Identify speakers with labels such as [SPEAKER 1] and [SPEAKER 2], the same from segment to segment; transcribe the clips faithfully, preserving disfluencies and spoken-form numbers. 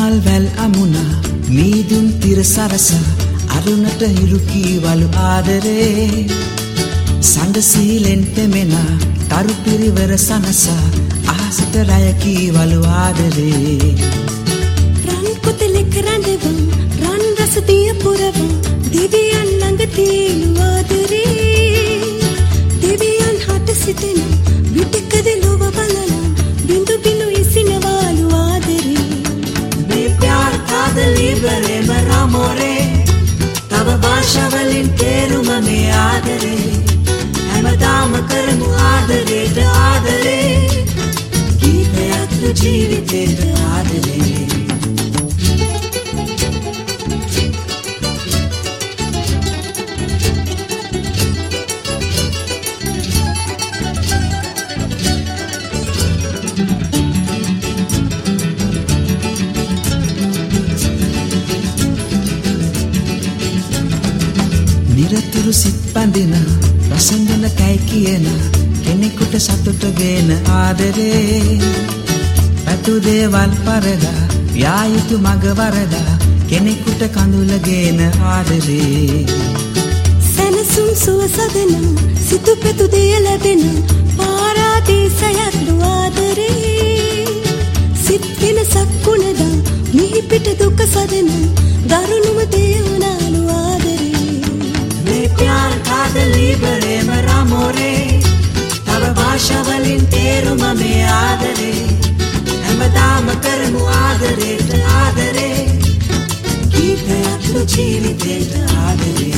[SPEAKER 1] මල් වැල් අමුණා මීදුම් තිර සරස අරුණට හිරු කීවලු ආදරේ සඳ සීලෙන් තෙමෙන තරු පිරිවර සනස අහසට රය කීවලු ආදරේ
[SPEAKER 2] රන් කුතලෙක් රඳවම් රන් රස දිය පුරවම් දෙවියන් ළඟ තියෙනු ආදරේ දෙවියන් හට සිටින විටකද ලොව බලන බිඳු බිඳු ඉසිනවාලු ආදරේ
[SPEAKER 1] මේ प्यार කාදලි බරේ මරමෝරේ තව භාෂාවලින් තේරුම මේ ආදරේ හැමදාම කරමු ආදරේට ආදරේ ගීතයක් ජීවිතේට ආදරේ නිරතුරු සිත් බඳින රසඳන කයි කියන කෙනෙකුට සතුට ගෙන ආදරේ පැතු දේවල් පරදා යා යුතු මග වරදා කෙනෙකුට කඳුලගෙන ආදරේ
[SPEAKER 2] සනසුම් සුව සදන සිතු පෙතු දෙය ලැබෙන පාරාදීසයක් ආදරේ සිත් වෙනසක් කුණදා මිහි පිට දුක සදන දරුණුම දේ වුණාලු ආදරේ
[SPEAKER 1] මේ प्यार කාදලි බරේ මරමෝරේ තව භාෂාවලින් තේරුම මේ ආදරේ හැමදාම කරමු ආදරේට ආදරේ ගීතයක් ජීවිතේට ආදරේ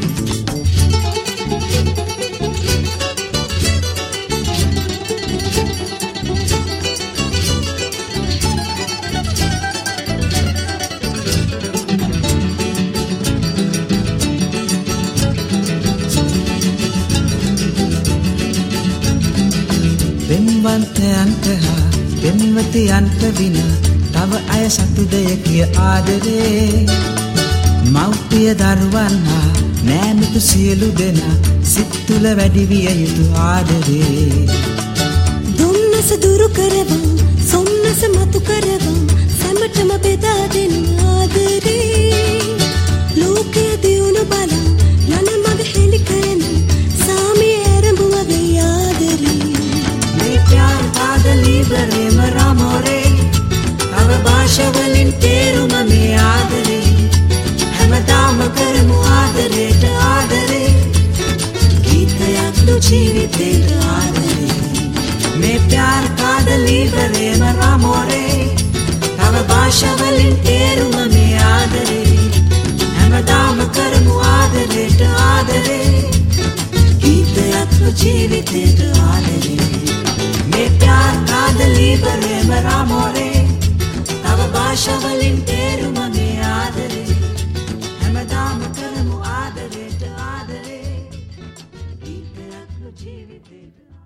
[SPEAKER 1] පෙම්වන්තයන්ට හා පෙම්වතියන්ට වින තව අය සතුදය කිය ආදරේ මව්පිය දරුවන් හා නෑමිතු සියලු දෙනා සිත් තුළ වැඩි විය යුතු ආදරේ
[SPEAKER 2] දුම්නස දුරු කරවම් සොම්නස මතු කරවම් සැමටම බෙදා දෙන ආදරේ ලෝකය දියුණු බලන් යන මග හෙළි කරන සාමිය ඇරඹුම වෙයි ආදරේ
[SPEAKER 1] प्यार කාදලි බරේ මරමෝරේ තව භාෂාවලින් තේරුම මේ ආදරේ හැමදාම කරමු ආදරේට ආදරේ ගීතයක් ජීවිතේට ආදරේ මේ प्यार කාදලි බරේ මරමෝරේ තව භාෂාවලින් තේරුම මේ ආදරේ හැමදාම කරමු ආදරේට ආදරේ ගීතයක් ජීවිතේට ආදරේ මේ प्यार කාදලි බරේ මරමෝරේ තව භාෂාවලින්